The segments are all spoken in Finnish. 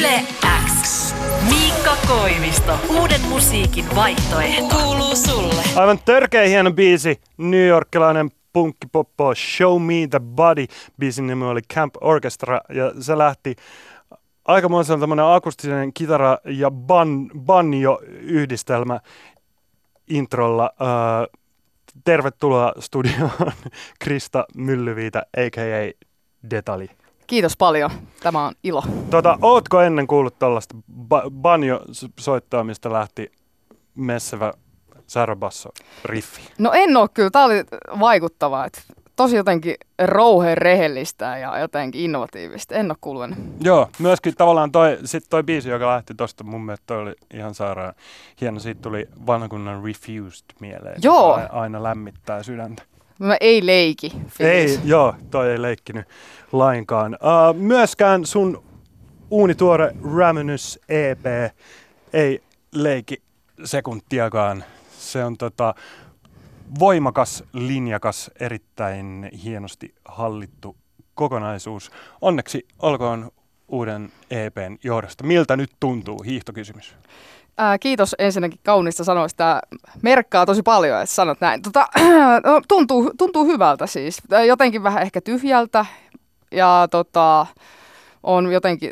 Yle X. Miikka Koivisto. Uuden musiikin vaihtoehto. Kuuluu sulle. Aivan törkeä hieno biisi. Newyorkilainen punkkipoppo Show Me the Body. Biisin nimi oli Camp Orchestra ja se lähti aikamoisella tämmönen akustinen kitara ja banjo-yhdistelmä introlla. Tervetuloa studioon Krista Myllyviitä, a.k.a. Detali. Kiitos paljon. Tämä on ilo. Ootko ennen kuullut tällaista banjo-soittoa, mistä lähti messevä säräbasso-riffi? No en oo kyllä. Tää oli vaikuttavaa. Tosi jotenkin rouheen rehellistä ja jotenkin innovatiivista. En oo kuullut ennen. Joo, myöskin tavallaan toi biisi, joka lähti tosta, mun mielestä toi oli ihan sairaan hieno. Siitä tuli vanhakunnan Refused mieleen. Joo. Aina lämmittää sydäntä. Mä ei leiki. Ei, joo, toi ei leikkinyt lainkaan. Myöskään sun uunituore Ravenous EP ei leiki sekuntiakaan. Se on voimakas, linjakas, erittäin hienosti hallittu kokonaisuus. Onneksi olkoon uuden EPn johdosta. Miltä nyt tuntuu? Hiihtokysymys. Kiitos ensinnäkin kauniista sanoista. Tämä merkkaa tosi paljon, että sanot näin. Tuntuu hyvältä siis. Jotenkin vähän ehkä tyhjältä. Ja on jotenkin,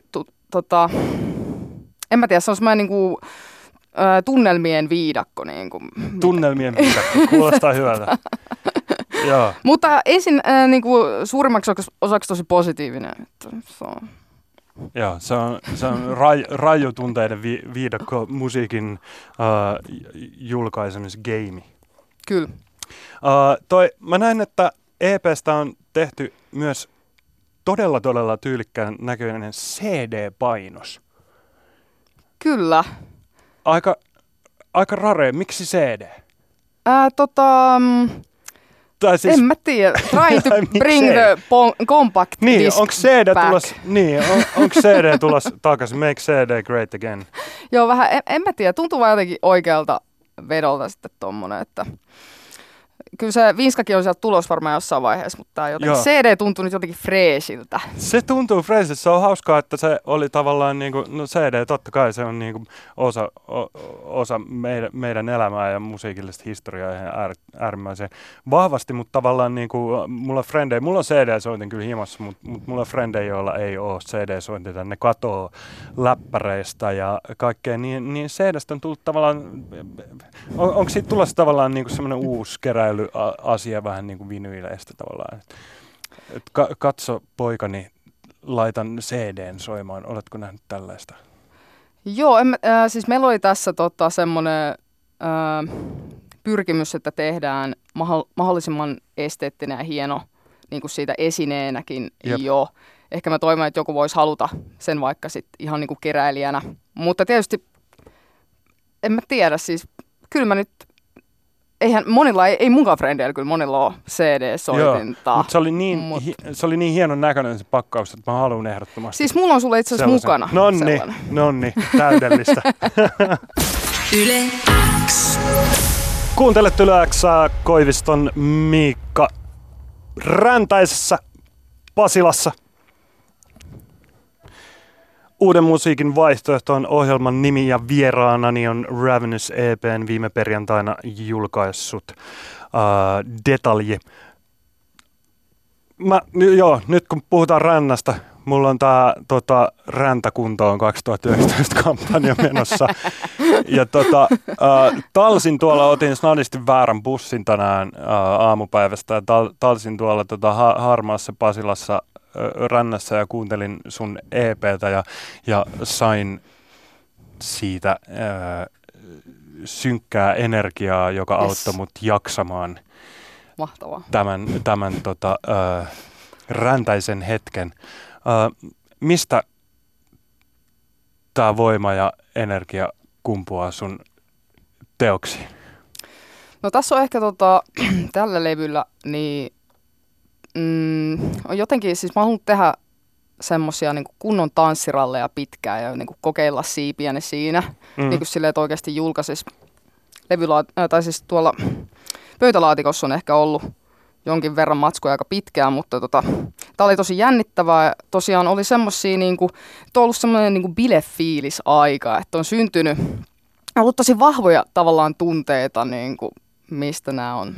en mä tiedä, se on semmoinen niinku tunnelmien viidakko. Tunnelmien viidakko, kuulostaa hyvältä. Joo. Mutta ensin suurimmaksi osaksi tosi positiivinen. Joo, se on rajutunteiden viidakko musiikin julkaisemisgeimi. Kyllä. Mä näin, että EPstä on tehty myös todella tyylikkään näköinen CD-painos. Kyllä. Aika rare. Miksi CD? Siis, en mä tiedä. Try to bring the compact disc onko CD back. Onko CD tulos takaisin? Make CD great again. Joo, vähän. En mä tiedä. Tuntuu vaan jotenkin oikealta vedolta sitten tommonen, että kyllä se Vinskakin on sieltä tulos varmaan jossain vaiheessa, mutta jotenkin CD tuntuu nyt jotenkin freesiltä. Se tuntuu freesiltä. Se on hauskaa, että se oli tavallaan niinku, no CD totta kai se on niinku osa meidän elämää ja musiikillista historiaa ihan äärimmäisen vahvasti, mutta tavallaan niinku mulla on CD-sointin kyllä himassa, mutta mulla on frendejä, joilla ei ole CD-sointia, ne katoo läppäreistä ja kaikkea, niin CDstä on tullut tavallaan, onko siitä tulossa tavallaan niinku semmoinen uusi keräily asia vähän niin kuin vinyyleistä tavallaan. Katso poikani, laitan CD:n soimaan. Oletko nähnyt tällaista? Joo, siis meillä oli tässä semmoinen pyrkimys, että tehdään mahdollisimman esteettinen ja hieno niin kuin siitä esineenäkin jo. Ehkä mä toivon, että joku voisi haluta sen vaikka sit ihan niin kuin keräilijänä. Mutta tietysti en mä tiedä, siis kyllä mä nyt eihän monilla, ei munkaan frendeillä kyllä monilla ole CD-soitinta. Mutta se oli niin hienon näköinen se pakkaus, että mä haluan ehdottomasti. Siis mulla on sulle itse asiassa mukana. Nonni, täydellistä. Yle X. Kuuntelet Yle X, Koiviston Miikka Räntäisessä Pasilassa. Uuden musiikin vaihtoehto on ohjelman nimi ja vieraanani on Ravenous EPn viime perjantaina julkaissut Detalji. Nyt kun puhutaan rännästä, mulla on tää Räntäkuntoon 2019 kampanja menossa. Ja talsin tuolla, otin snadisti väärän bussin tänään aamupäivästä ja talsin tuolla harmaassa Pasilassa rännässä ja kuuntelin sun EPtä ja sain siitä synkkää energiaa, joka auttoi mut jaksamaan. Mahtavaa. Tämän räntäisen hetken. Mistä tää voima ja energia kumpuaa sun teoksiin? No tässä on ehkä tällä levyllä niin on jotenkin, siis mä haluan tehdä semmosia niin kunnon tanssiralleja pitkään ja niin kokeilla siipiäni siinä. Niin kuin silleen, että oikeasti julkaisis tai siis tuolla pöytälaatikossa on ehkä ollut jonkin verran matskoja aika pitkään, mutta tää oli tosi jännittävää. Tosiaan oli semmosia niinku, on ollut semmoinen niinku bilefiilis-aika, että on syntynyt, ollut tosi vahvoja tavallaan tunteita, niinku, mistä nämä on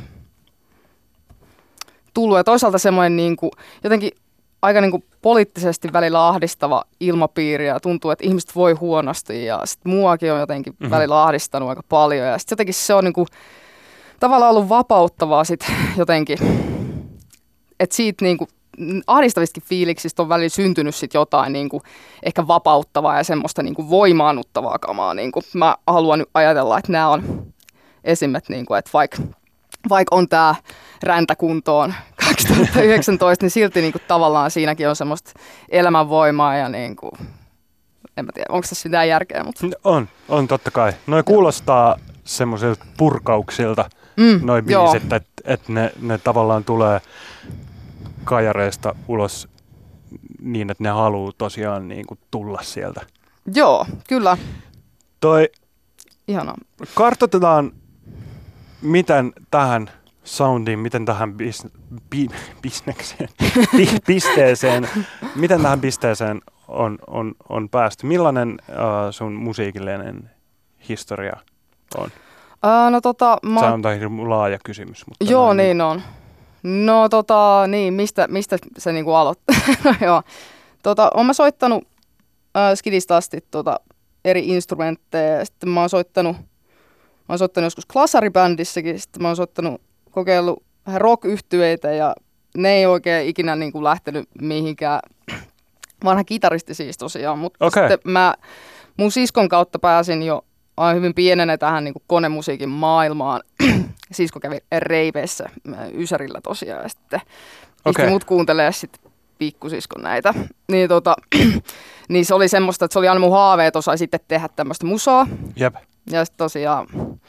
tullut. Ja toisaalta semmoinen niinku, jotenkin aika niinku poliittisesti välillä ahdistava ilmapiiri ja tuntuu, että ihmiset voi huonosti ja sit muakin on jotenkin välillä ahdistanut aika paljon ja sit jotenkin se on niinku tavallaan ollut vapauttavaa sit jotenkin, että siitä niinku ahdistavistakin fiiliksistä on välillä syntynyt sit jotain niinku ehkä vapauttavaa ja semmoista niinku voimaannuttavaa kamaa. Niinku mä haluan nyt ajatella, että nämä on esimerkit, niinku, että vaikka on tämä räntäkuntoon 2019, niin silti niinku tavallaan siinäkin on semmoista elämänvoimaa ja niinku, en mä tiedä, onko tässä mitään järkeä. Mutta On totta kai. Noi kuulostaa semmoisilta purkauksilta, noi biisit, että ne tavallaan tulee kajareista ulos niin, että ne haluaa tosiaan niinku tulla sieltä. Joo, kyllä. Ihanaa. Kartoitetaan, miten tähän soundiin, miten tähän bisnekseen, pisteeseen, miten tähän pisteeseen on päästy. Millainen sun musiikillinen historia on? Se on hirveän laaja kysymys. Mutta joo, niin on. No niin, mistä se niinku aloittaa? Joo. Oon mä soittanut skidistä asti eri instrumentteja. Sitten mä oon soittanut joskus klasaribändissäkin. Sitten mä oon kokeillut vähän rock-yhtyeitä ja ne ei oikein ikinä niinku lähtenyt mihinkään. Vanha kitaristi siis tosiaan, mutta sitten mun siskon kautta pääsin jo hyvin pienenä tähän niinku konemusiikin maailmaan. Sisko kävi reiveissä Ysärillä tosiaan ja sitten pisti mut kuuntelee sitten pikkusiskon näitä. Niin, niin se oli semmoista, että se oli aina mun haave, että osaisi sitten tehdä tämmöistä musaa. Jep. Ja sitten tosiaan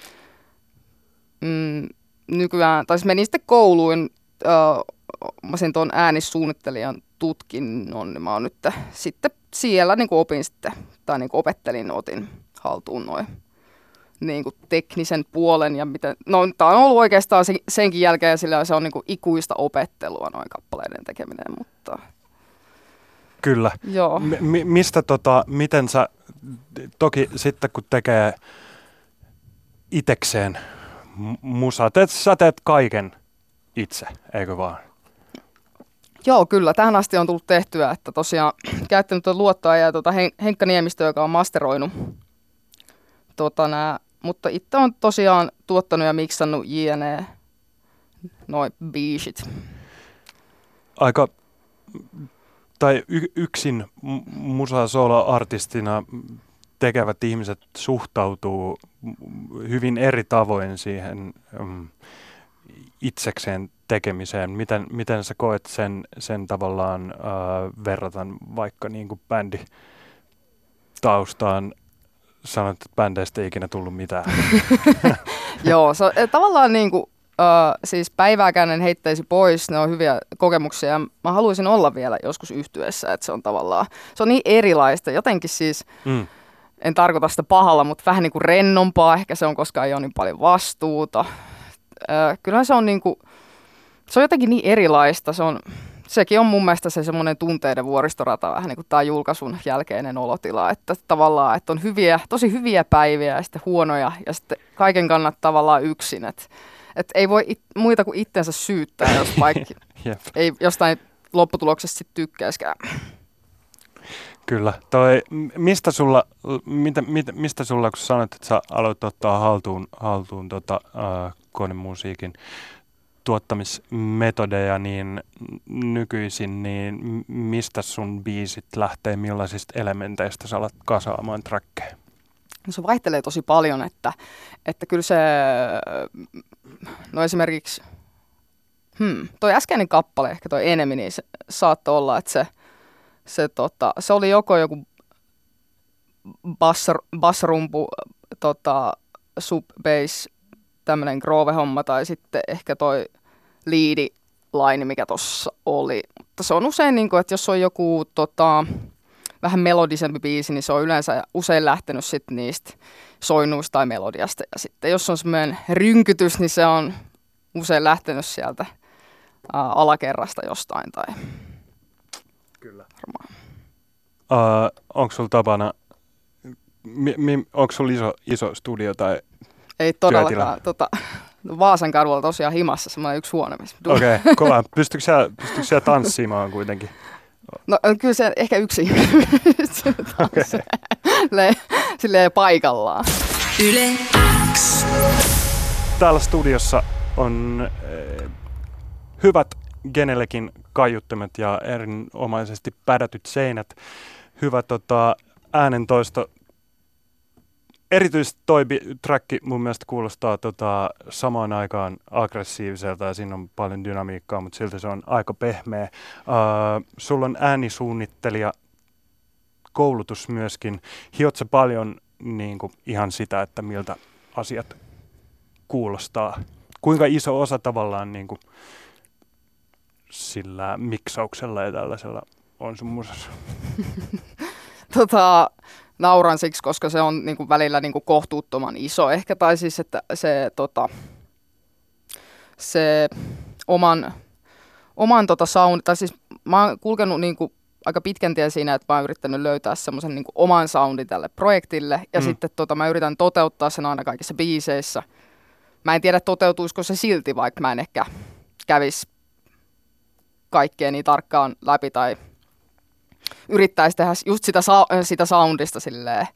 nykyään, tai siis menin sitten kouluun, mä sen tuon äänissuunnittelijan tutkinnon, niin mä oon nyt sitten siellä niin opin sitten, tai niin otin haltuun noin niin teknisen puolen ja miten, no tää on ollut oikeastaan senkin jälkeen, sillä se on niin ikuista opettelua noin kappaleiden tekeminen, mutta kyllä. Joo. Mistä miten sä, toki sitten kun tekee itekseen musaa, sä teet kaiken itse, eikö vaan? Joo, kyllä. Tähän asti on tullut tehtyä, että tosiaan käyttänyt luottoa ja Henkka Niemistö, joka on masteroinut mutta itse on tosiaan tuottanut ja miksannut jne. Noi biisit. Aika, tai yksin musa-solo-artistina tekevät ihmiset suhtautuu hyvin eri tavoin siihen itsekseen tekemiseen. Miten sä koet sen tavallaan verratan vaikka niin kuin bänditaustaan? Sanoit, että bändeistä ei ikinä tullut mitään. Joo, tavallaan niin kuin, siis päivääkään en heittäisi pois, ne on hyviä kokemuksia ja mä haluaisin olla vielä joskus yhtyeessä, että se on tavallaan, se on niin erilaista, jotenkin siis, en tarkoita sitä pahalla, mutta vähän niin kuin rennompaa, ehkä se on, koska ei ole niin paljon vastuuta. Kyllähän se on niin kuin, se on jotenkin niin erilaista, sekin on mun mielestä se semmoinen tunteiden vuoristorata vähän niin kuin tämä julkaisun jälkeinen olotila, että tavallaan, että on tosi hyviä päiviä ja sitten huonoja ja sitten kaiken kannat tavallaan yksin, että ei voi muita kuin itsensä syyttää, jos vaikka ei jostain lopputuloksesta sitten tykkäiskään. Kyllä. Mistä sulla, kun sanoit, että sä aloit ottaa haltuun konemusiikin tuottamismetodeja, niin nykyisin, niin mistä sun biisit lähtee, millaisista elementeistä sä alat kasaamaan trackeja? No se vaihtelee tosi paljon, että kyllä se, no esimerkiksi, toi äskeinen kappale, ehkä toi Enemy, niin se saattoi olla, että se oli joko joku bassrumpu, sub-bass, tämmöinen groove-homma tai sitten ehkä toi lead-line, mikä tossa oli. Mutta se on usein, niin kuin, että jos on joku vähän melodisempi biisi, niin se on usein lähtenyt sitten niistä soinnuista tai melodiasta. Ja sitten jos on semmoinen rynkytys, niin se on usein lähtenyt sieltä alakerrasta jostain. Kyllä. varmaan. Onko sulla tapana, onko sulla iso studio tai Ei todellakaan. Vaasan kadulla tosiaan himassa semmoinen yksi huone, missä Okei, kova. Pystytkö sä tanssimaan kuitenkin? No kyllä se ehkä yksi Okay. silleen paikallaan. Yle X. Täällä studiossa on hyvät Genelekin kaiuttimet ja erinomaisesti pädätyt seinät. Hyvä äänentoisto. Erityisesti toi träkki mun mielestä kuulostaa samaan aikaan aggressiiviselta ja siinä on paljon dynamiikkaa, mutta silti se on aika pehmeä. Sulla on äänisuunnittelija koulutus myöskin. Hiot sä paljon niin kuin, ihan sitä, että miltä asiat kuulostaa? Kuinka iso osa tavallaan niin kuin, sillä miksauksella ja tällaisella on sun musassa? Nauran siksi, koska se on niinku välillä niinku kohtuuttoman iso ehkä, tai siis että se oman sound, tai siis mä oon kulkenut niinku aika pitkän tien siinä, että mä oon yrittänyt löytää semmoisen niinku oman soundin tälle projektille, ja sitten mä yritän toteuttaa sen aina kaikissa biiseissä. Mä en tiedä, toteutuisiko se silti, vaikka mä en ehkä kävisi kaikkea niin tarkkaan läpi, tai yrittäisi tehdä just sitä soundista silleen,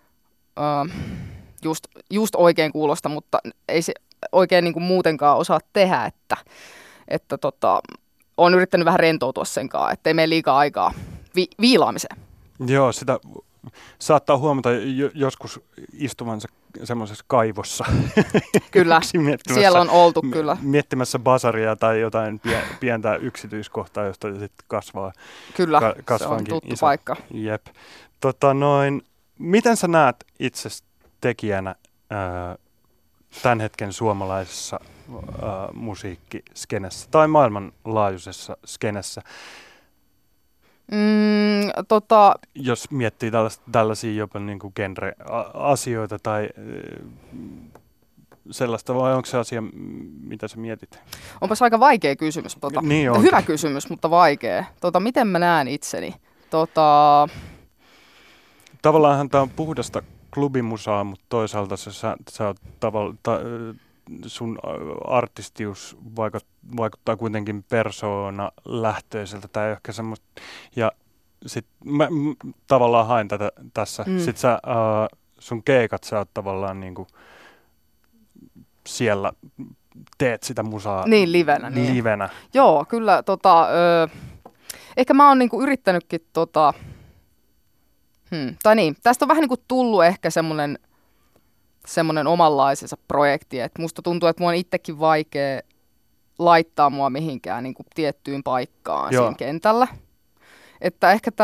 just oikein kuulosta, mutta ei se oikein niin kuin muutenkaan osaa tehdä, että olen yrittänyt vähän rentoutua sen kanssa, ettei mene liikaa aikaa viilaamiseen. Joo, sitä saattaa huomata joskus istuvansa semmoisessa kaivossa. Kyllä, siellä on oltu kyllä. Miettimässä basaria tai jotain pientä yksityiskohtaa, josta sitten kasvaa. Kyllä, se on tuttu paikka. Jep. Miten sä näet itse tekijänä tämän hetken suomalaisessa musiikkiskenessä tai maailmanlaajuisessa skenessä? Jos miettii tällaisia jopa niin kuin genre-asioita tai sellaista, vai onko se asia, mitä sä mietit? Onpas aika vaikea kysymys. Niin hyvä kysymys, mutta vaikea. Miten mä näen itseni? Tavallaanhan tämä on puhdasta klubimusaa, mutta toisaalta sä oot sun artistius vaikuttaa kuitenkin persoona-lähtöiseltä tai ehkä semmoista. Ja sit mä tavallaan haen tätä tässä. Sit sun keikat sä oot tavallaan niinku siellä teet sitä musaa. Niin, livenä. Niin. Livenä. Joo, kyllä ehkä mä oon niinku yrittänytkin tai niin, tästä on vähän niinku tullut ehkä semmoinen omanlaisensa projekti, että musta tuntuu, että mua on itsekin vaikea laittaa mua mihinkään niin kuin tiettyyn paikkaan siinä kentällä. Että ehkä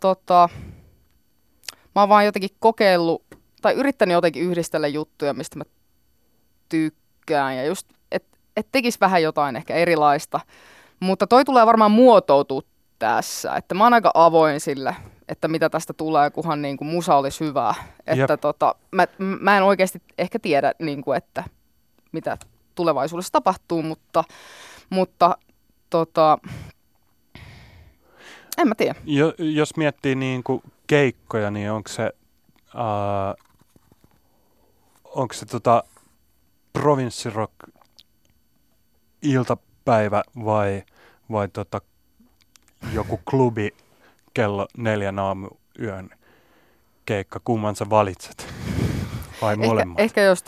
mä oon vaan jotenkin kokeillut, tai yrittänyt jotenkin yhdistellä juttuja, mistä mä tykkään, ja just, että tekisi vähän jotain ehkä erilaista. Mutta toi tulee varmaan muotoutua tässä, että mä oon aika avoin sille, että mitä tästä tulee, kunhan niin kuin musa olisi hyvää. Että mä en oikeasti ehkä tiedä, niin kuin, että mitä tulevaisuudessa tapahtuu, mutta en mä tiedä. Jos miettii niin kuin keikkoja, niin onko se provinssirock iltapäivä vai joku klubi kello 4 aamuyön keikka, kumman sä valitset? Vai molemmat? Ehkä jos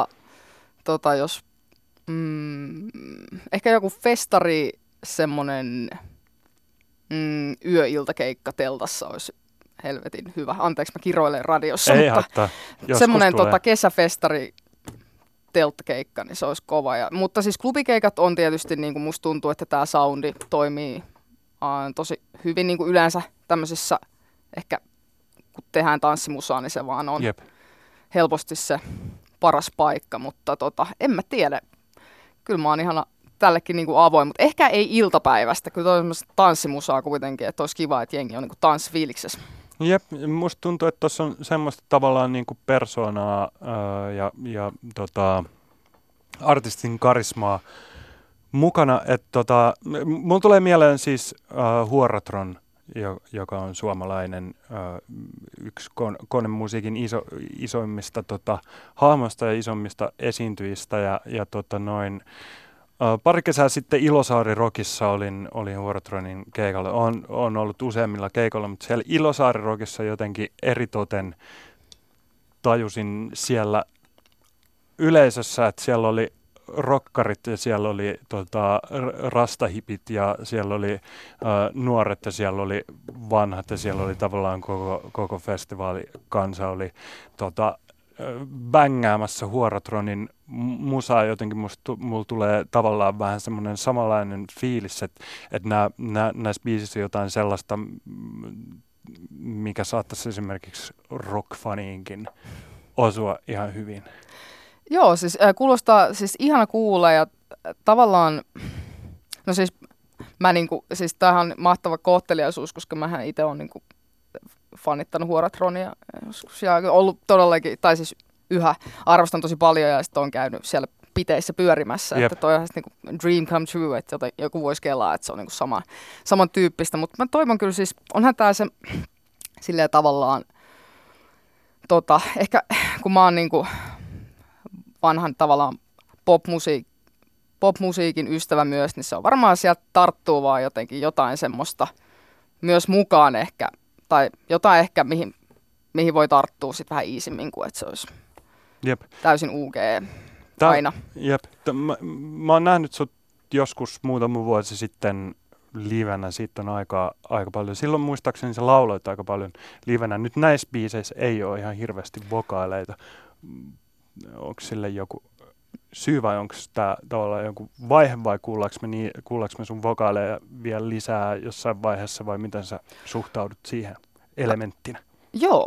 ehkä joku festari, semmonen yöiltakeikka teltassa olisi helvetin hyvä. Anteeksi, mä kiroilen radiossa. Ei haittaa. Semmoinen kesäfestari telttakeikka, niin se olisi kova. Mutta siis klubikeikat on tietysti, niin kuin musta tuntuu, että tämä soundi toimii tosi hyvin niin kuin yleensä tämmöisissä, ehkä kun tehdään tanssimusaa, niin se vaan on helposti se paras paikka, mutta en mä tiedä. Kyllä mä oon ihan tällekin niin kuin avoin, mutta ehkä ei iltapäivästä, kyllä toi on tanssimusaa kuitenkin, että olisi kiva, että jengi on niin kuin tanssifiiliksessä. Jep, musta tuntuu, että tuossa on semmoista tavallaan niin kuin persoonaa ja artistin karismaa mukana, että mulla tulee mieleen siis Huoratron joka on suomalainen, yksi konemusiikin isoimmista hahmoista ja isommista esiintyjistä. Pari kesää sitten Ilosaari Rockissa olin Huorotronin keikalla. Olen ollut useimmilla keikoilla, mutta siellä Ilosaari Rockissa jotenkin eritoten tajusin siellä yleisössä, että siellä oli rokkarit ja siellä oli rastahipit ja siellä oli nuoret ja siellä oli vanhat ja siellä oli tavallaan koko festivaalikansa oli bängäämässä Huorotronin musaa. Jotenkin mulla tulee tavallaan vähän semmoinen samanlainen fiilis, että näissä biisissä on jotain sellaista, mikä saattaisi esimerkiksi rockfaniinkin osua ihan hyvin. Joo, siis kuulostaa siis ihana kuulla ja tavallaan, no siis mä siis tämähän on mahtava kohteliaisuus, koska mähän itse olen fanittanut Huorotronia joskus ja ollut todellakin, tai siis yhä arvostan tosi paljon ja sitten on käynyt siellä piteissä pyörimässä, että toi on dream come true, että joku voisi kelaa, että se on samantyyppistä, mutta mä toivon kyllä siis, onhan tää se silleen tavallaan, ehkä kun mä oon vanhan tavallaan popmusiikin ystävä myös, niin se on varmaan sieltä tarttuu vaan jotenkin jotain semmoista myös mukaan ehkä, tai jotain ehkä mihin voi tarttua sitten vähän iisimmin kuin että se olisi täysin UG aina. Mä oon nähnyt sut joskus muutama vuosi sitten livenä, siitä on aika paljon. Silloin muistaakseni sä lauloit aika paljon livenä. Nyt näissä biiseissä ei ole ihan hirveästi vokaaleita. Onko sille joku syy vai onko tämä tavallaan joku vaihe vai kuullaanko me sun vokaaleja vielä lisää jossain vaiheessa vai miten sä suhtaudut siihen elementtinä? Joo,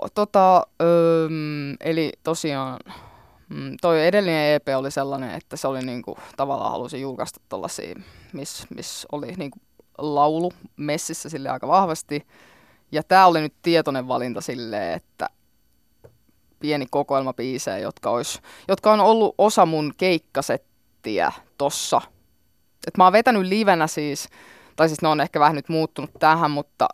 eli tosiaan toi edellinen EP oli sellainen, että se oli tavallaan halusin julkaista tollaisia, missä oli laulu messissä sille aika vahvasti. Ja tää oli nyt tietoinen valinta silleen, että pieni kokoelma biisejä, jotka on ollut osa mun keikkasettiä tossa. Et mä oon vetänyt livenä siis, tai siis ne on ehkä vähän nyt muuttunut tähän, mutta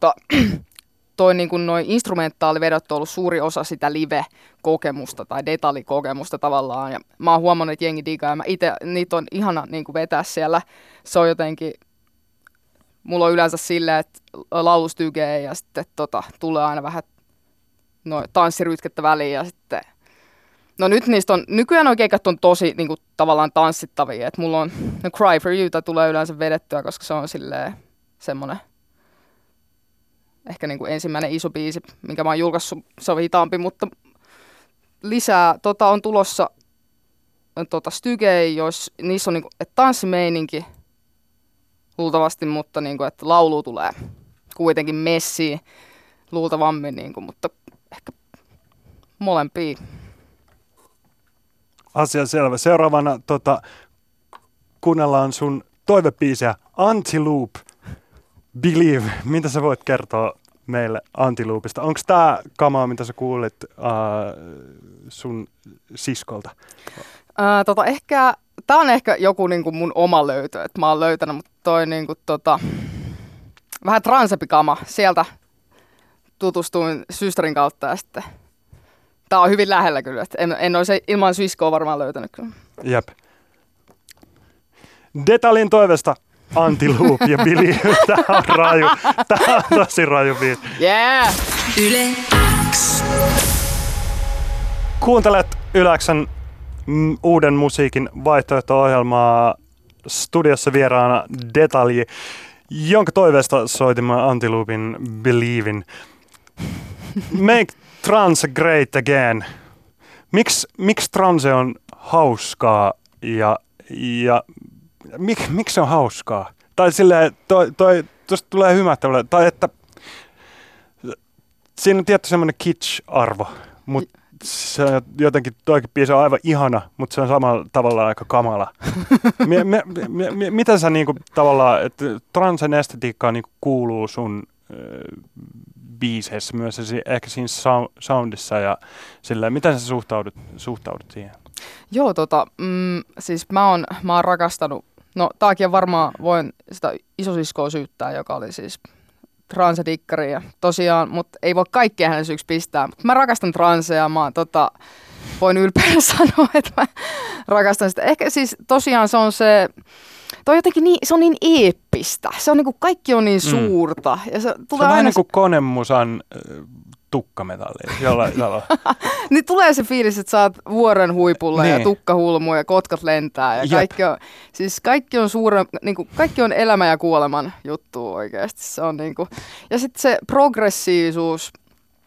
noi instrumentaalivedot on ollut suuri osa sitä live-kokemusta tai detaljikokemusta tavallaan. Ja mä oon huomannut, että jengi digaa ja mä itse, niitä on ihana vetää siellä. Se on jotenkin, mulla on yleensä silleen, että laulustykee ja sitten tulee aina vähän tanssirytkettä väliin ja sitten. No nyt nykyään nuo keikat on tosi tavallaan tanssittavia, että mulla on Cry for Youta tulee yleensä vedettyä, koska se on silleen semmonen ehkä ensimmäinen iso biisi, minkä mä oon julkaissut, se on hitaampi, mutta lisää on tulossa stygejä, jos niissä on tanssimeininki luultavasti, mutta että laulu tulee kuitenkin messiin luultavammin, mutta ehkä molempia. Asia selvä. Seuraavana kuunnellaan sun toivebiisiä Antiloop, Believe. Mitä sä voit kertoa meille Antiloopista? Onko tää kamaa, mitä sä kuulit sun siskolta? Tää on ehkä joku mun oma löytö, että mä oon löytänyt, mutta toi vähän transepikama. Sieltä tutustuin systerin kautta ja sitten tää on hyvin lähellä kyllä, että en olisi ilman siskoa varmaan löytänyt kyllä. Jep. Detalin toivesta Antiloop ja Believe. Tää on raju. Tää on tosi raju biisi. Yeah! Yle X. Kuuntelet Yle X:n uuden musiikin vaihtoehto-ohjelmaa. Studiossa vieraana Detalji, jonka toiveesta soitimme Antiloopin Believein. Make trance great again. Miksi trance on hauskaa ja miksi se on hauskaa? Tai silleen, tuosta tulee hymättävä, tai että siinä on tietty semmoinen kitsch-arvo, mutta se on jotenkin, toikin biisi on aivan ihana, mutta se on samalla tavalla aika kamala. Miten sä tavallaan, että transen estetiikkaa kuuluu sun biiseissä myös, ehkä siinä soundissa ja silleen, miten sä suhtaudut siihen? Joo, siis mä oon rakastanut, no taakin varmaan voin sitä isosiskoa syyttää, joka oli siis transedikkari ja tosiaan, mutta ei voi kaikkea hänen syyksi pistää. Mut mä rakastan transeja, voin ylpeänä sanoa, että mä rakastan sitä. Ehkä siis tosiaan se on toi jotenkin niin, se on niin eeppistä. Se on niinku, kaikki on niin suurta. Ja se tulee on aina vähän niin kuin konemusan tukkametalli. niin tulee se fiilis, että sä oot vuoren huipulla niin. Ja tukka hulmuu ja kotkat lentää. Ja kaikki on niinku, kaikki on elämän ja kuoleman juttu oikeasti. Se on niinku, ja sitten se progressiivisuus,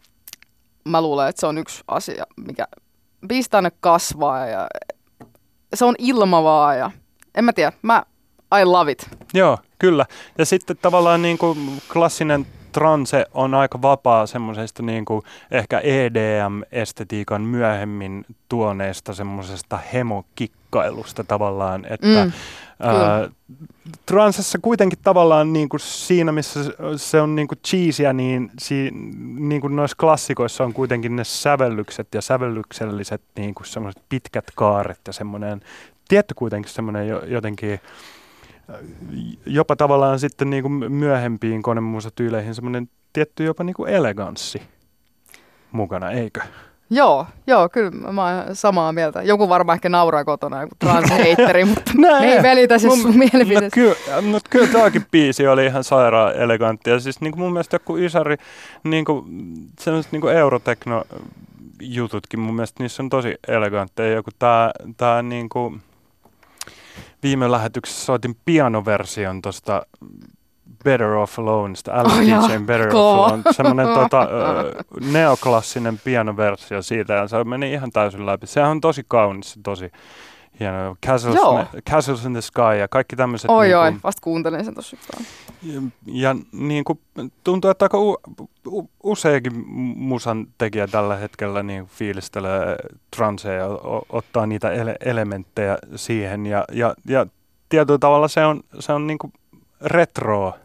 mä luulen, että se on yksi asia, mikä pistää ne kasvaa ja se on ilmavaa ja en mä tiedä, I love it. Joo, kyllä. Ja sitten tavallaan niin kuin klassinen transe on aika vapaa semmoisesta niin kuin ehkä EDM-estetiikan myöhemmin tuoneesta semmoisesta hemokikkailusta tavallaan, että transessa kuitenkin tavallaan niin kuin siinä, missä se on niin kuin cheesyä, niin kuin noissa klassikoissa on kuitenkin ne sävellykset ja sävellykselliset niin kuin semmoiset pitkät kaaret ja semmoinen, tietty kuitenkin semmoinen jotenkin jopa tavallaan sitten niin kuin myöhempiin konemusatyyleihin semmoinen tietty jopa niin kuin eleganssi mukana, eikö? Joo, kyllä mä oon samaa mieltä. Joku varmaan ehkä nauraa kotona, joku transheitteri, mutta me ei välitä siis sun mielipiteestä. Mutta kyllä tämäkin biisi oli ihan sairaan elegantti. Ja siis niin kuin mun mielestä joku Ysari, niin kuin sellaiset niin kuin eurotekno-jututkin mun mielestä niissä on tosi elegantteja. Joku tää niin kuin viime lähetyksessä soitin pianoversion tuosta Better Off Aloneista, Alice DJ:n Better Off Alone, semmoinen neoklassinen pianoversio siitä, ja se meni ihan täysin läpi. Sehän on tosi kaunis, tosi hieno. Castles in the Sky ja kaikki tämmöiset. Vasta kuuntelin sen tossa. Ja niin kuin, tuntuu, että aika useakin musan tekijä tällä hetkellä niin fiilistelee transeja ja ottaa niitä elementtejä siihen. Ja tietyllä tavalla se on niin kuin retroa.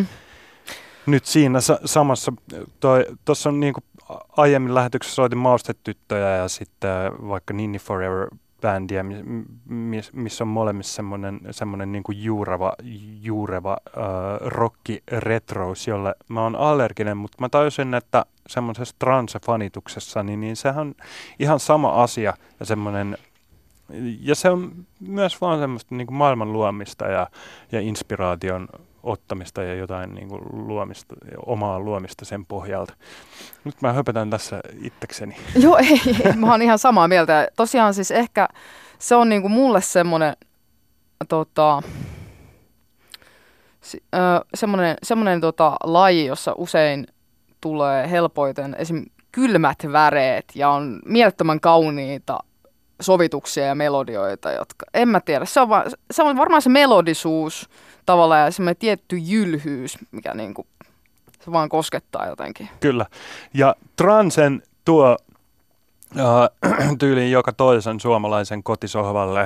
Nyt siinä samassa, tuossa on niin kuin aiemmin lähetyksessä soitin Maustetyttöjä ja sitten vaikka Ninni Forever bändiä, missä on molemmissa semmoinen niin kuin juureva rocki-retrous, jolle mä oon allerginen, mutta mä tajusin, että semmoisessa transe-fanituksessa, niin sehän on ihan sama asia ja semmoinen. Ja se on myös vaan semmoista niin kuin maailman luomista ja inspiraation ottamista ja jotain niin kuin omaa luomista sen pohjalta. Nyt mä höpötän tässä itsekseni. Joo, ei, mä oon ihan samaa mieltä. Tosiaan siis ehkä se on niin kuin mulle semmoinen semmoinen laji, jossa usein tulee helpoiten esim. Kylmät väreet ja on mielettömän kauniita sovituksia ja melodioita, jotka, en mä tiedä, se on varmaan se melodisuus tavallaan ja semmoinen tietty jylhyys, mikä niinku, se vaan koskettaa jotenkin. Kyllä, ja transen tuo tyyliin joka toisen suomalaisen kotisohvalle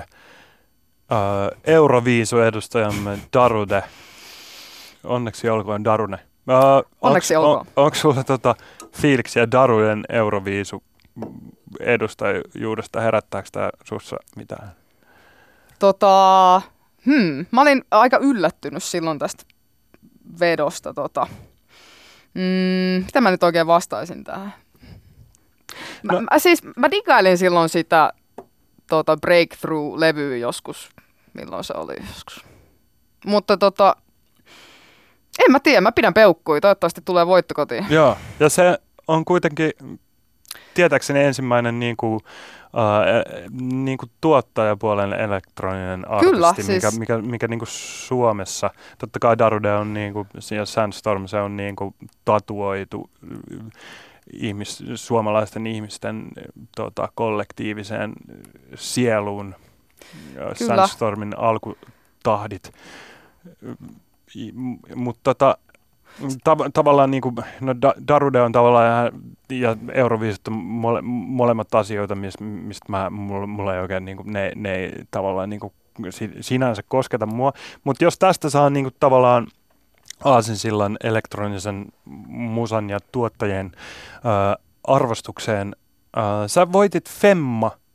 Euroviisu-edustajamme Darude, onneksi olkoon Darune. Onneksi olkoon. Onko sulla fiiliksiä Daruden Euroviisu edustajuudesta, herättääkö tämä sussa mitään? Mä olin aika yllättynyt silloin tästä vedosta. Mitä mä nyt oikein vastaisin tähän? Mä digailin silloin sitä Breakthrough-levyä joskus, milloin se oli joskus. Mutta en mä tiedä, mä pidän peukkuja, toivottavasti tulee voitto kotiin. Joo, ja se on kuitenkin tietääkseni ensimmäinen niin kuin tuottajapuolen elektroninen artisti, kyllä, siis mikä niin kuin Suomessa, totta kai Darude on niin kuin, ja Sandstorm, se on niin kuin tatuoitu suomalaisten ihmisten kollektiiviseen sieluun, Sandstormin alkutahdit, mutta tavallaan niin kuin, Darude on tavallaan ja Euroviisut on molemmat asioita, mistä mulla ei oikein niin kuin, ne ei tavallaan niin kuin, sinänsä kosketa mua, mutta jos tästä saa niin kuin, tavallaan aasinsillan elektronisen musan ja tuottajien arvostukseen, sä voitit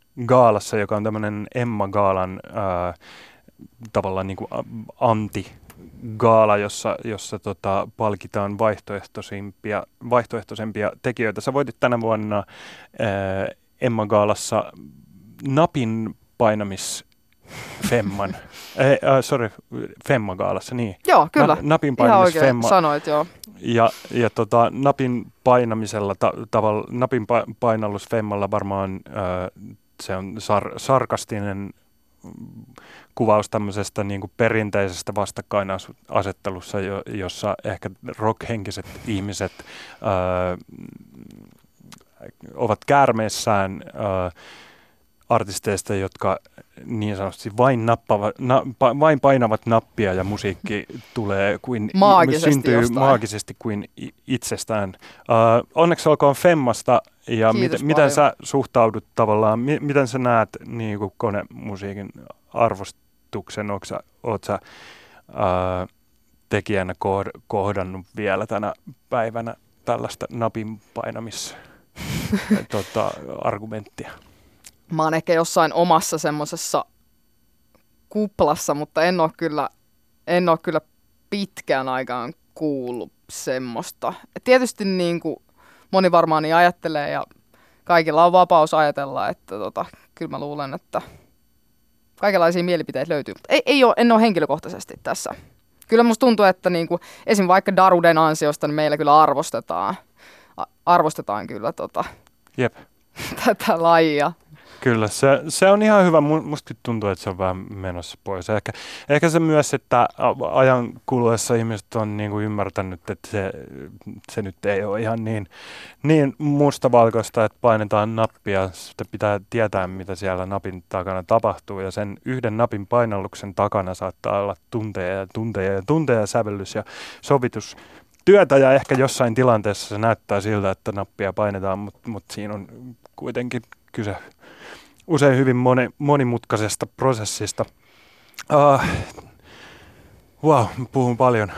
Femma-gaalassa, joka on tämmöinen Emma-gaalan tavallaan niin kuin gaala, jossa palkitaan vaihtoehtoisempia tekijöitä. Sä voitit tänä vuonna Emma-gaalassa napin painamisfemman. Femma-gaalassa, niin. Joo, kyllä. Napin ihan oikein painamisfemma. sanoit, joo. Ja napin painamisella, napin painallusfemmalla varmaan se on sarkastinen kuvaus tämmöisestä niin kuin perinteisestä vastakkainasettelussa, jossa ehkä rockhenkiset ihmiset ovat käärmeissään artisteista, jotka niin sanotusti vain painavat nappia ja musiikki tulee kuin syntyy maagisesti kuin itsestään. Onneksi olkoon Femmasta ja miten sä suhtaudut tavallaan, miten sä näet niin kuin konemusiikin arvostuksen, oot sä tekijänä kohdannut vielä tänä päivänä tällaista napin painamis argumenttia? Mä oon ehkä jossain omassa semmosessa kuplassa, mutta en oo kyllä pitkään aikaan kuullut semmoista. Et tietysti niin kuin moni varmaan niin ajattelee ja kaikilla on vapaus ajatella, että kyllä mä luulen, että kaikenlaisia mielipiteitä löytyy. Mutta en ole henkilökohtaisesti tässä. Kyllä musta tuntuu, että niin kuin, esim. Vaikka Daruden ansiosta niin meillä kyllä arvostetaan kyllä Jep. tätä lajia. Kyllä, se on ihan hyvä. Musta tuntuu, että se on vähän menossa pois. Ehkä se myös, että ajan kuluessa ihmiset on niin kuin ymmärtänyt, että se nyt ei ole ihan niin mustavalkoista, että painetaan nappia. Sitten pitää tietää, mitä siellä napin takana tapahtuu. Ja sen yhden napin painalluksen takana saattaa olla tunteja sävellys ja sovitus. Työtä ja ehkä jossain tilanteessa se näyttää siltä, että nappia painetaan, mutta siinä on kuitenkin kyse usein hyvin monimutkaisesta prosessista. Puhun paljon.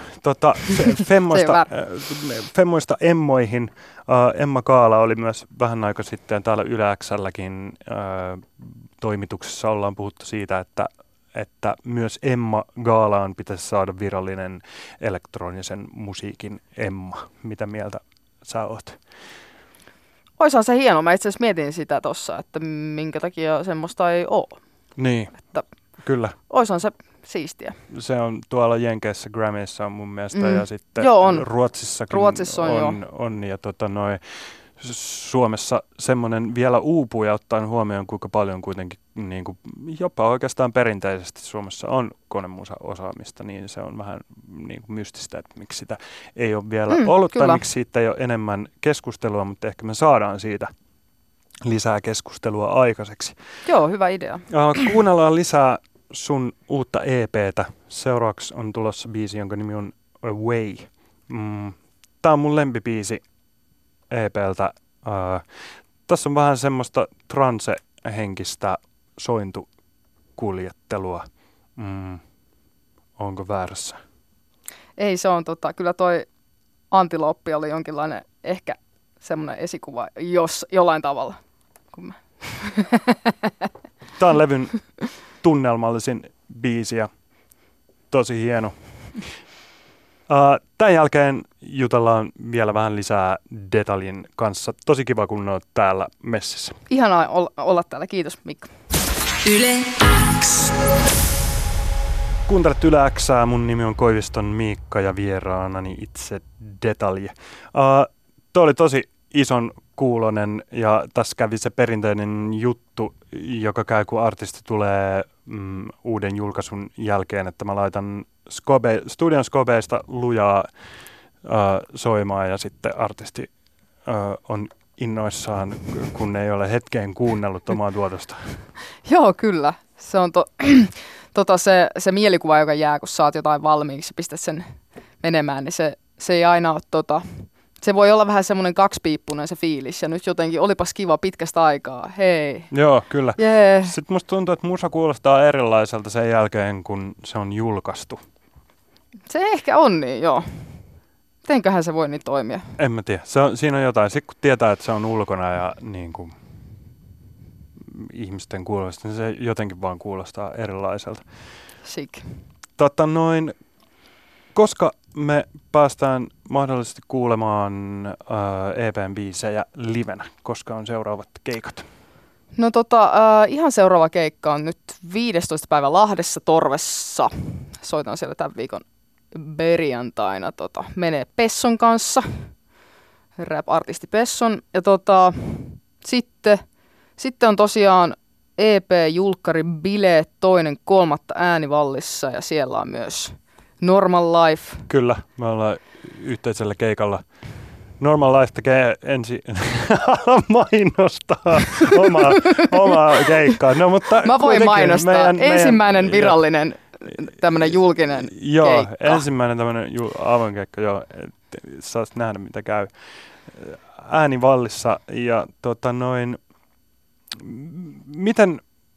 Femmoista emmoihin. Emma Gaala oli myös vähän aika sitten täällä Yle X:lläkin toimituksessa ollaan puhuttu siitä, että myös Emma Gaalaan pitäisi saada virallinen elektronisen musiikin Emma. Mitä mieltä sä oot? Oishan se hieno. Mä itse asiassa mietin sitä tossa, että minkä takia semmoista ei ole. Niin, että kyllä. Oishan se siistiä. Se on tuolla Jenkeissä Grammyissa on mun mielestä ja sitten Ruotsissakin on ja Suomessa semmoinen vielä uupuu ja ottaen huomioon, kuinka paljon kuitenkin niin kuin jopa oikeastaan perinteisesti Suomessa on konemusa-osaamista, niin se on vähän niin kuin mystistä, että miksi sitä ei ole vielä ollut kyllä. Tai miksi siitä ei ole enemmän keskustelua, mutta ehkä me saadaan siitä lisää keskustelua aikaiseksi. Joo, hyvä idea. Kuunnellaan lisää sun uutta EP:tä. Seuraavaksi on tulossa biisi, jonka nimi on Away. Tää on mun lempibiisi EP:ltä. Tässä on vähän semmoista trance-henkistä sointukuljettelua. Onko väärässä? Ei, se on kyllä toi Antilooppi oli jonkinlainen ehkä semmoinen esikuva, jos jollain tavalla. Tää on levyn tunnelmallisin biisi ja tosi hieno. Tämän jälkeen jutellaan vielä vähän lisää Detaljin kanssa. Tosi kiva, kun olet täällä messissä. Ihanaa olla täällä. Kiitos, Mikko. Yle X. Kuuntelet Yle X:ää. Mun nimi on Koiviston Miikka ja vieraanani itse Detalji. Tuo oli tosi ison kuulonen ja tässä kävi se perinteinen juttu, joka käy kun artisti tulee uuden julkaisun jälkeen, että mä laitan studion skobeista lujaa soimaan ja sitten artisti on innoissaan, kun ei ole hetkeen kuunnellut omaa tuotosta. Joo, kyllä. Se on se mielikuva, joka jää, kun saat jotain valmiiksi ja pistät sen menemään, niin se ei aina ole se voi olla vähän semmoinen kaksipiippunen se fiilis ja nyt jotenkin olipas kiva pitkästä aikaa, hei. Joo, kyllä. Yeah. Sitten musta tuntuu, että musa kuulostaa erilaiselta sen jälkeen, kun se on julkaistu. Se ehkä on niin, joo. Mitenköhän se voi niin toimia? En mä tiedä. Siinä on jotain. Sitten kun tietää, että se on ulkona ja niin kuin ihmisten kuulostaa, niin se jotenkin vaan kuulostaa erilaiselta. Sik. Koska me päästään mahdollisesti kuulemaan EP:n biisejä livenä? Koska on seuraavat keikat? No ihan seuraava keikka on nyt 15. päivä Lahdessa Torvessa. Soitan siellä tämän viikon perjantaina. Menee Pesson kanssa. Rap-artisti Pesson. Ja sitten on tosiaan EP-julkkari bileet 2.3. Äänivallissa ja siellä on myös Normal Life. Kyllä, me ollaan yhteisellä keikalla. Normal Life tekee ensin mainostaa omaa keikkaa. No, mutta mä voin mainostaa. Ensimmäinen virallinen tämmöinen julkinen joo, keikka. Ensimmäinen tämmöinen avoinkeikka, joo. Saas nähdä mitä käy. Äänivallissa ja miten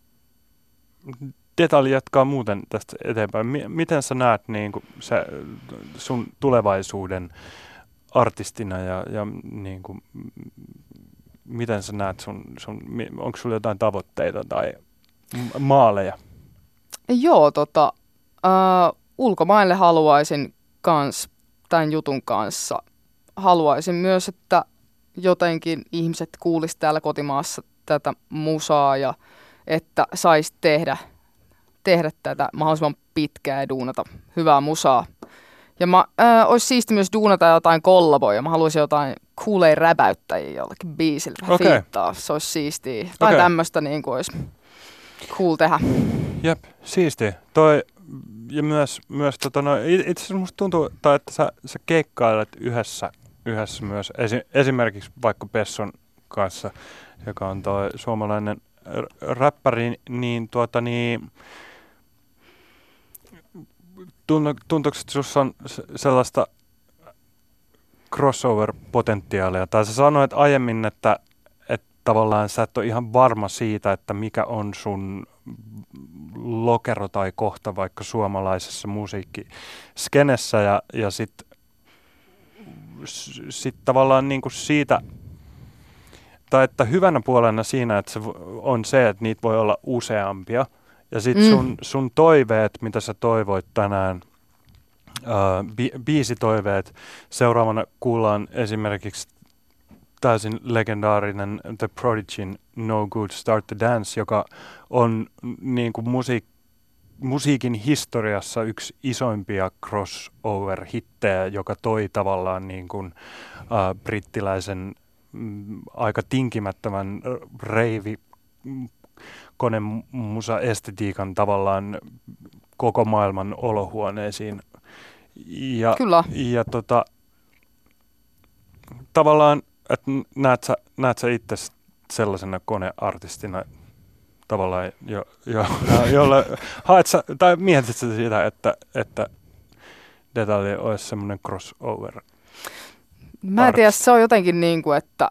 Detalj jatkaa muuten tästä eteenpäin? Miten sä näet niin kuin sun tulevaisuuden artistina ja niin kuin, miten sä näet onko sulla jotain tavoitteita tai maaleja? Joo, ulkomaille haluaisin kans tämän jutun kanssa. Haluaisin myös, että jotenkin ihmiset kuulisivat täällä kotimaassa tätä musaa ja että saisi tehdä tätä mahdollisimman pitkään ja duunata hyvää musaa. Ja olisi siisti myös duunata jotain kollaboja. Mä haluaisin jotain cooleja räbäyttäjiä jollakin biisillä fiittaa. Se olisi siistiä. Tai tämmöistä niin kuin olisi cool tehdä. Jep, siistiä. Ja myös itse asiassa musta tuntuu, että sä keikkailet yhdessä myös esimerkiksi vaikka Pesson kanssa, joka on toi suomalainen räppäri, niin tuntuuko, että sinussa on sellaista crossover-potentiaalia? Tai sä sanoit aiemmin, että tavallaan sä et ole ihan varma siitä, että mikä on sun lokero tai kohta vaikka suomalaisessa musiikkiskenessä ja sit tavallaan niin kuin siitä, tai että hyvänä puolena siinä, että se on se, että niitä voi olla useampia. Ja sitten sun toiveet, mitä sä toivoit tänään, biisitoiveet, seuraavana kuullaan esimerkiksi täysin legendaarinen The Prodigyn No Good Start to Dance, joka on niin kuin musiikin historiassa yksi isoimpia crossover-hittejä, joka toi tavallaan niin kuin, brittiläisen aika tinkimättömän konemusa-estetiikan tavallaan koko maailman olohuoneisiin. Kyllä. Ja tavallaan, että näet sä itse sellaisena koneartistina tavallaan, jolle haet sä, tai mietit sä sitä, että Detalj olisi semmoinen crossover? Mä en tiedä, se on jotenkin niin kuin, että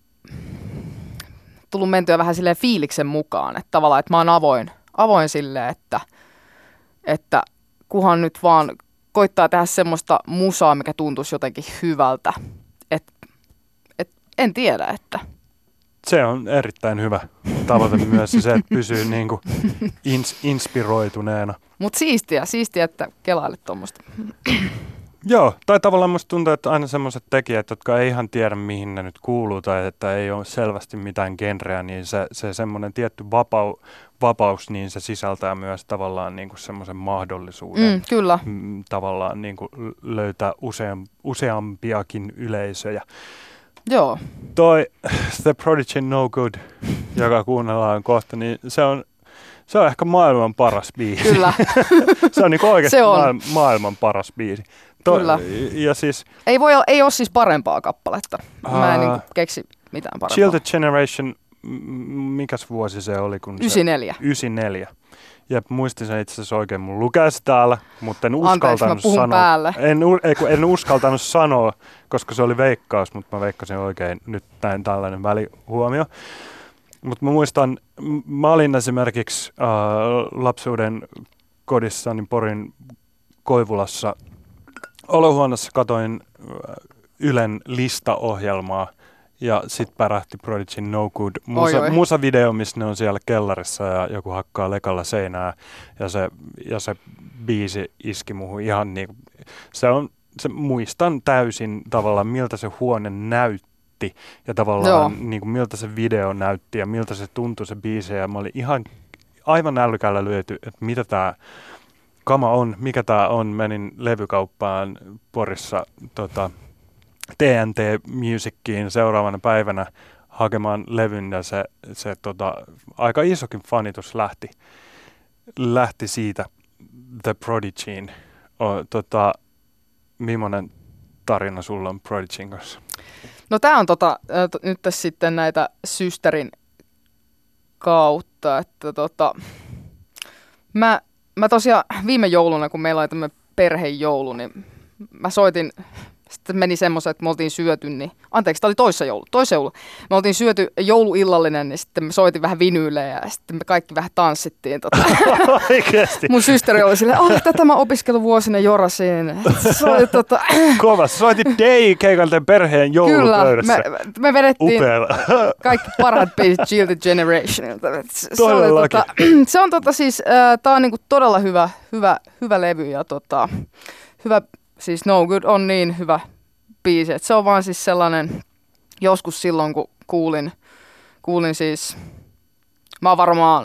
tullut mentyä vähän silleen fiiliksen mukaan, että tavallaan, että mä oon avoin silleen, että kuhan nyt vaan koittaa tehdä semmoista musaa, mikä tuntuisi jotenkin hyvältä, että en tiedä, että se on erittäin hyvä tavoite myös se, että pysyy niinku inspiroituneena. Mutta siistiä, että kelailet tuommoista. Joo, tai tavallaan musta tuntuu, että aina semmoiset tekijät, jotka ei ihan tiedä mihin ne nyt kuuluu tai että ei ole selvästi mitään genreä, niin se semmoinen tietty vapaus, niin se sisältää myös tavallaan niinku semmoisen mahdollisuuden kyllä. Tavallaan niinku löytää useampiakin yleisöjä. Joo. Toi The Prodigy No Good, joka kuunnellaan kohta, niin se on ehkä maailman paras biisi. Kyllä. Se on niinku oikeasti maailman paras biisi. Kyllä. Ja siis, ei ole siis parempaa kappaletta. Mä en niinku keksi mitään parempaa. Chill the Generation, mikäs vuosi se oli? 94. Ja muistin sen itse asiassa oikein, mun lukee se täällä, mutta en uskaltanut sanoa. En uskaltanut sanoa, koska se oli veikkaus, mutta mä veikkasin oikein nyt tällainen välihuomio. Mutta mä muistan, mä olin esimerkiksi lapsuuden kodissani Porin Koivulassa olohuoneessa, katoin Ylen listaohjelmaa Ja sit pärähti Prodigyn No Good musavideo, missä ne on siellä kellarissa ja joku hakkaa lekalla seinää. Ja se biisi iski muuhun ihan niinku, muistan täysin tavallaan miltä se huone näytti ja tavallaan niinku, miltä se video näytti ja miltä se tuntui se biisi. Ja mä olin aivan älkällä lyöty, että mitä tää kama on, mikä tää on. Menin levykauppaan Porissa TNT Musiciin seuraavana päivänä hakemaan levyn ja se aika isokin fanitus lähti siitä The Prodigyin. Millainen tarina sulla on Prodigyn kanssa? No tää on nyt tässä sitten näitä systerin kautta, että mä tosiaan viime jouluna, kun meillä oli tämmöinen perhejoulu, niin mä soitin. Sitten meni semmoisen, että me oltiin syöty, niin anteeksi, tämä oli toissa joulu. Me oltiin syöty jouluillallinen, niin sitten me soitin vähän vinyylejä ja sitten me kaikki vähän tanssittiin. Oikeasti? Mun systeri oli silleen, tätä mä opiskeluvuosina jorasin. Kova, soitit Day-keikalten perheen joulupöydässä. Kyllä, me vedettiin kaikki parhaat biisit Jill the Generationilta. Se on siis, tää on niinku todella hyvä levy ja hyvä. Siis No Good on niin hyvä biisi, että se on vaan siis sellainen, joskus silloin kun kuulin siis, mä oon varmaan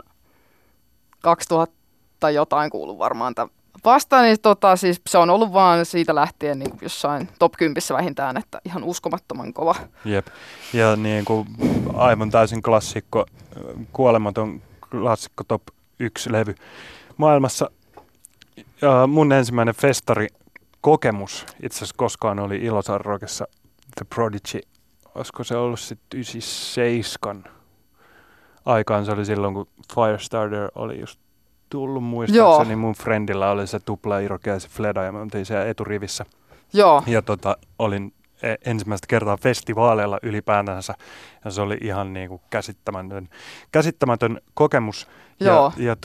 2000 jotain kuullut varmaan vastaan, niin siis se on ollut vaan siitä lähtien niin jossain top 10 vähintään, että ihan uskomattoman kova. Jep, ja niin kuin aivan täysin klassikko, kuolematon klassikko top 1 levy maailmassa. Mun ensimmäinen festarikokemus itse asiassa koskaan oli Ilosaarrockissa The Prodigy. Olisiko se ollut sitten 97 aikaan? Se oli silloin, kun Firestarter oli just tullut muistaakseni. Joo. Mun friendillä oli se tupla Irokea ja se Fleda ja me oltiin siellä eturivissä. Joo. Ja olin ensimmäistä kertaa festivaaleilla ylipäätänsä ja se oli ihan niinku käsittämätön kokemus. Joo. Ja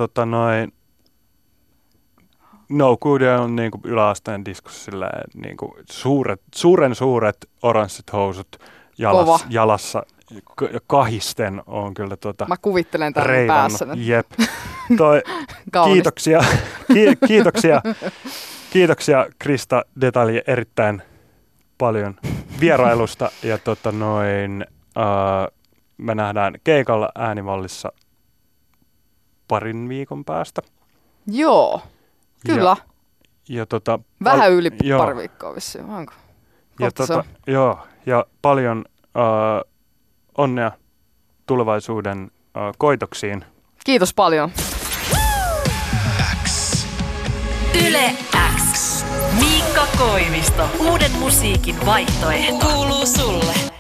No Good on niinku yläasteen diskossa silleen niinku suuret oranssit housut jalassa kahisten on kyllä Mä kuvittelen tämän päässä. Jep. Kiitoksia Krista Detalje erittäin paljon vierailusta ja me nähdään keikalla Äänivallissa parin viikon päästä. Joo. Kyllä. Ja vähän yli pari viikkoa vissiin, onko? Ja paljon onnea tulevaisuuden koitoksiin. Kiitos paljon. Yle X. Miikka Koivisto. Uuden musiikin vaihtoehto. Kuuluu sulle.